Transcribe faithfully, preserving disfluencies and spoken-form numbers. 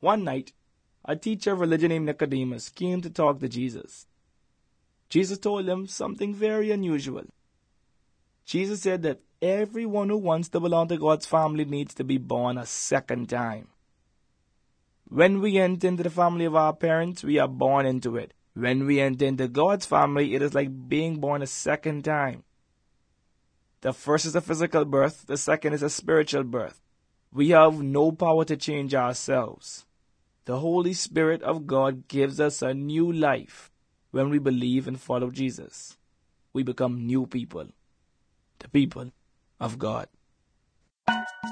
One night, a teacher of religion named Nicodemus came to talk to Jesus. Jesus told him something very unusual. Jesus said that everyone who wants to belong to God's family needs to be born a second time. When we enter into the family of our parents, we are born into it. When we enter into God's family, it is like being born a second time. The first is a physical birth, the second is a spiritual birth. We have no power to change ourselves. The Holy Spirit of God gives us a new life when we believe and follow Jesus. We become new people, the people of God.